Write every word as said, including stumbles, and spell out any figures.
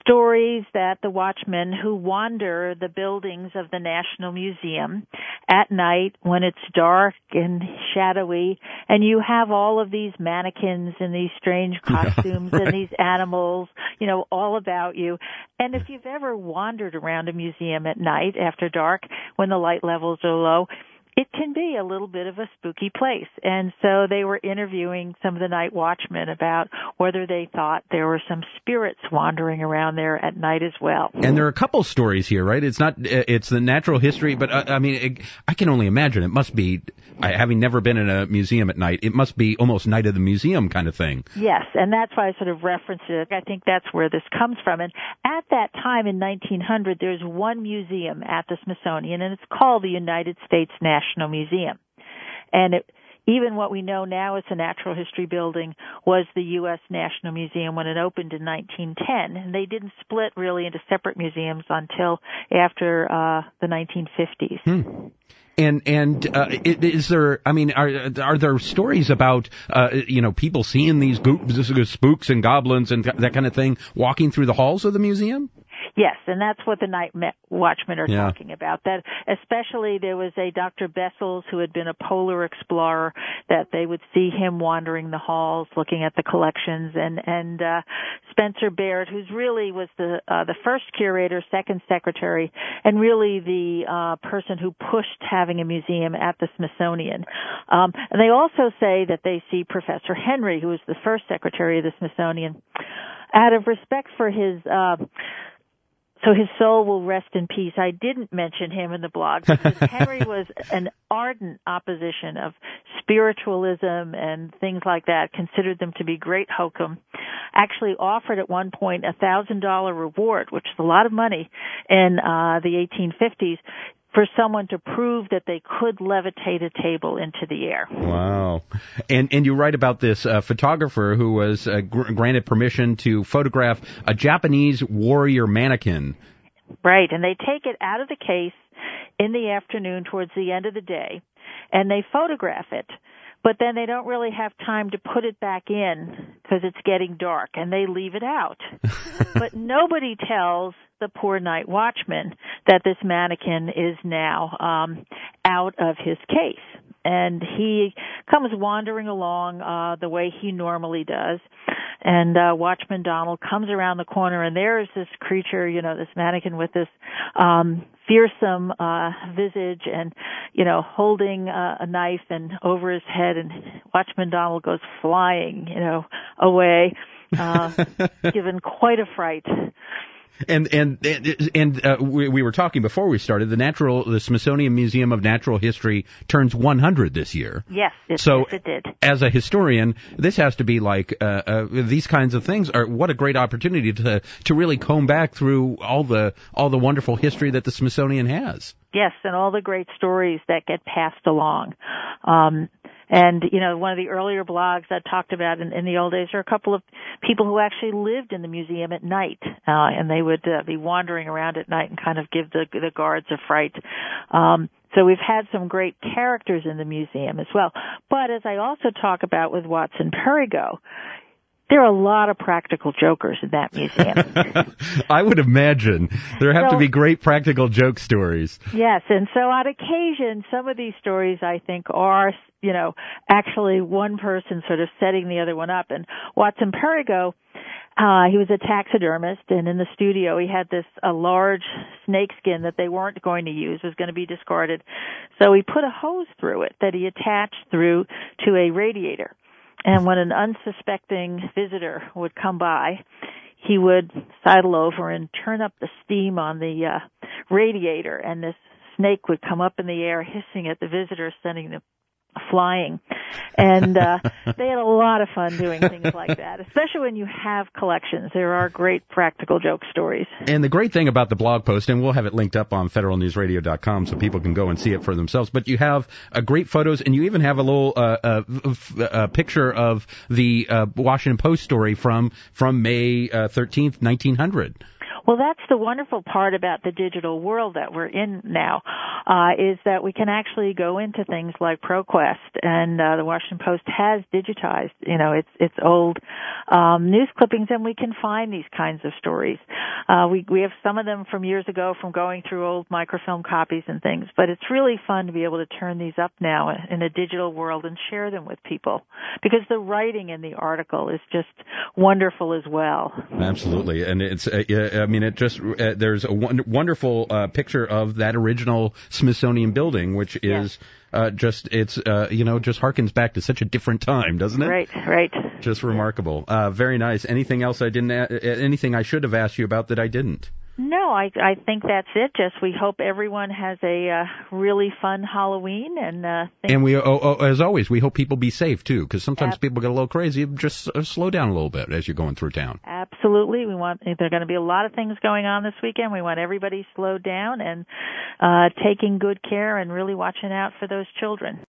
stories that the watchmen who wander the buildings of the National Museum at night when it's dark and shadowy, and you have all of these mannequins in these strange costumes yeah, right. and these animals, you know, all about you. And if you've ever wandered around a museum at night after dark when the light levels are low, it can be a little bit of a spooky place. And so they were interviewing some of the night watchmen about whether they thought there were some spirits wandering around there at night as well. And there are a couple stories here, right? It's not, it's the natural history, but uh, I mean, it, I can only imagine it must be, I, having never been in a museum at night, it must be almost Night of the Museum kind of thing. Yes, and that's why I sort of referenced it. I think that's where this comes from. And at that time in nineteen hundred, there's one museum at the Smithsonian, and it's called the United States National Museum. And it, even what we know now as the Natural History Building was the U S National Museum when it opened in nineteen ten. And they didn't split really into separate museums until after uh, the nineteen fifties. Hmm. And and uh, is there? I mean, are are there stories about uh, you know people seeing these go- spooks and goblins and that kind of thing walking through the halls of the museum? Yes, and that's what the night watchmen are yeah. talking about. That especially there was a Doctor Bessels who had been a polar explorer, that they would see him wandering the halls looking at the collections, and and uh, Spencer Baird, who's really was the uh, the first curator, second secretary, and really the uh, person who pushed having a museum at the Smithsonian. Um, and they also say that they see Professor Henry, who was the first secretary of the Smithsonian, out of respect for his uh, so his soul will rest in peace. I didn't mention him in the blog because Henry was an ardent opposition of spiritualism and things like that, considered them to be great hokum, actually offered at one point a one thousand dollars reward, which is a lot of money in uh, the eighteen fifties, for someone to prove that they could levitate a table into the air. Wow. And and you write about this uh, photographer who was uh, gr- granted permission to photograph a Japanese warrior mannequin. Right, and they take it out of the case in the afternoon towards the end of the day, and they photograph it. But then they don't really have time to put it back in because it's getting dark, and they leave it out. But nobody tells the poor night watchman that this mannequin is now um, out of his case. And he comes wandering along uh, the way he normally does. And uh, Watchman Donald comes around the corner, and there is this creature, you know, this mannequin with this um, fearsome uh, visage and, you know, holding uh, a knife and over his head. And Watchman Donald goes flying, you know, away, uh, given quite a fright. And and and uh, we, we were talking before we started. The natural, the Smithsonian Museum of Natural History turns one hundred this year. Yes, it, so yes, it did. As a historian, this has to be like uh, uh, these kinds of things are what a great opportunity to to really comb back through all the all the wonderful history that the Smithsonian has. Yes, and all the great stories that get passed along. Um, And, you know, one of the earlier blogs I talked about in, in the old days are a couple of people who actually lived in the museum at night, uh, and they would uh, be wandering around at night and kind of give the, the guards a fright. Um, so we've had some great characters in the museum as well. But as I also talk about with Watson Perigo, there are a lot of practical jokers in that museum. I would imagine. There have so, to be great practical joke stories. Yes, and so on occasion, some of these stories, I think, are, you know, actually one person sort of setting the other one up. And Watson Perigo, uh, he was a taxidermist, and in the studio he had this a large snake skin that they weren't going to use, was going to be discarded. So he put a hose through it that he attached through to a radiator. And when an unsuspecting visitor would come by, he would sidle over and turn up the steam on the uh, radiator, and this snake would come up in the air hissing at the visitor, sending them flying. And uh, they had a lot of fun doing things like that, especially when you have collections. There are great practical joke stories. And the great thing about the blog post, and we'll have it linked up on federal news radio dot com so people can go and see it for themselves, but you have uh, great photos, and you even have a little uh, uh, f- uh, picture of the uh, Washington Post story from, from May uh, thirteenth, nineteen hundred. Well, that's the wonderful part about the digital world that we're in now, uh, is that we can actually go into things like ProQuest, and uh, the Washington Post has digitized, you know, its its old um, news clippings, and we can find these kinds of stories. Uh, we we have some of them from years ago from going through old microfilm copies and things, but it's really fun to be able to turn these up now in a digital world and share them with people, because the writing in the article is just wonderful as well. Absolutely, and it's uh, I mean it just uh, there's a won- wonderful uh, picture of that original Smithsonian building, which is. Yes. Uh, just it's uh, you know just harkens back to such a different time, doesn't it? Right, right. Just remarkable. Uh, very nice. Anything else I didn't? A- anything I should have asked you about that I didn't? No, I I think that's it. Just we hope everyone has a uh, really fun Halloween, and uh, and we oh, oh, as always we hope people be safe too, because sometimes Ab- people get a little crazy. Just uh, slow down a little bit as you're going through town. Absolutely, we want there are going to be a lot of things going on this weekend. We want everybody slowed down and uh, taking good care and really watching out for those children.